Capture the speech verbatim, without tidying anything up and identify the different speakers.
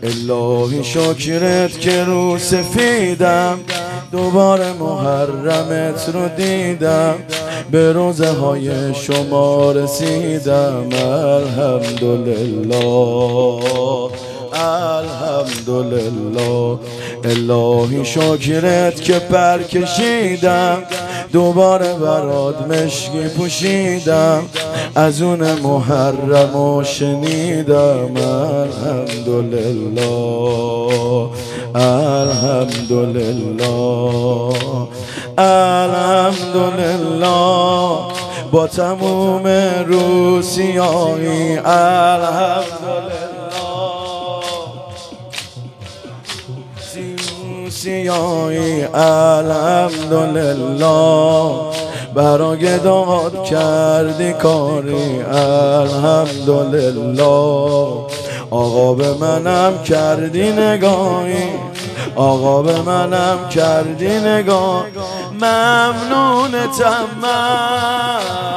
Speaker 1: الهی شکرت که رو سفیدم، دوباره محرمت رو دیدم، به روزه های شما رسیدم. الحمدلله الحمدلله. الهی شکرت که پر کشیدم، دوباره برات مشکی پوشیدم، از اون محرم و شنیدم. الحمدلله الحمدلله الحمدلله. با تموم روسیایی الحمدلله سیایی الحمدلله. برا گداد کردی کاری الحمدلله. آقا به منم کردی نگاهی، آقا به منم کردی نگاه، ممنونتم من.